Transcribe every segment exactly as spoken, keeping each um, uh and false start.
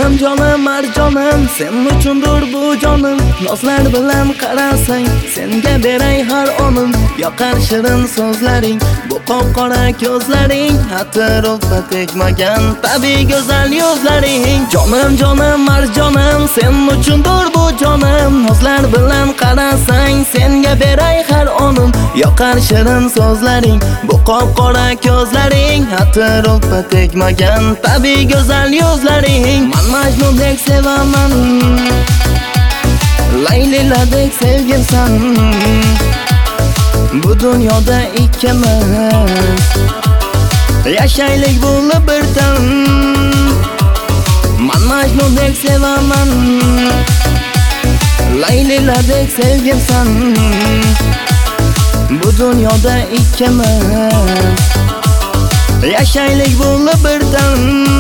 Canım canım marjonim, sen uchundur bu jonim. Nozlar bilan qarasang, senga beray har onim. Yoqar shirin so'zlaring, bu qop-qora ko'zlaring, atrofda tegmagan tabiiy go'zal yuzlaring. Canım canım marjonim, sen uchundur bu jonim. Nozlar bilan qarasang, senga beray har onim. Yoqar shirin so'zlaring, bu qop-qora ko'zlaring, atrofda tegmagan tabiiy go'zal yuzlaring. Man Majnundek sevaman, Layliladek sevgimsan. Bu dunyoda ikkimiz yashaylik bo'lib birdan. Man Majnundek sevaman, Layliladek sevgimsan. Bu dunyoda ikkimiz yashaylik bo'lib birdan.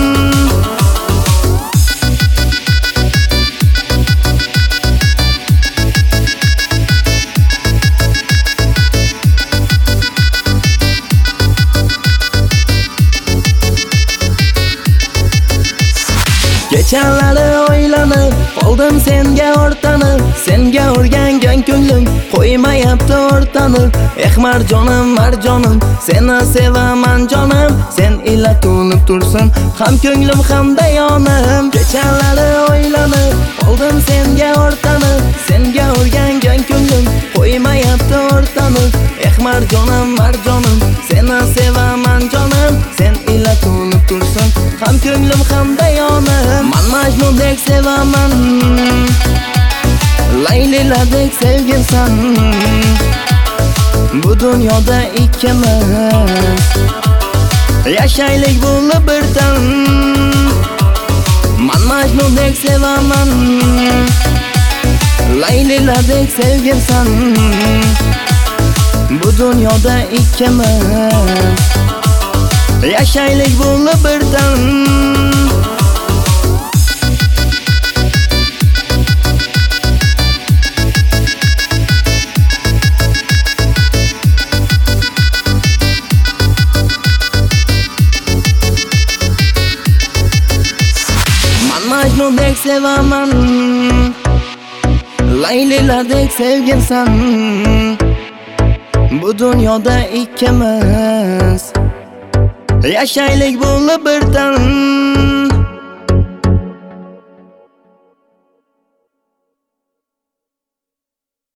Kechalari o'ylanib, qoldim senga o'rtanib. Senga o'rgangan ko'nglim qo'ymayapti o'rtanib. Eh marjonim, marjonim, seni sevaman jonim. Sen ila to'lib tursin, ham ko'nglim hamda yonim. Kechalari o'ylanib, qoldim senga o'rtanib. Senga o'rgangan ko'nglim qo'ymayapti o'rtanib. Eh marjonim, marjonim, seni sevaman jonim. Sen ila to'lib tursin, ham ko'nglim hamda yonim. Man Majnundek sevaman, Layliladek sevgimsan. Bu dunyoda ikkimiz yashaylik bo'lib birdan. Man Majnundek sevaman, Layliladek sevgimsan. Bu dunyoda ikkimiz yashaylik bo'lib birdan. Majnundek sevaman, Layliladek sevgimsan. Bu dunyoda ikkimiz yashaylik bo'lib birdan.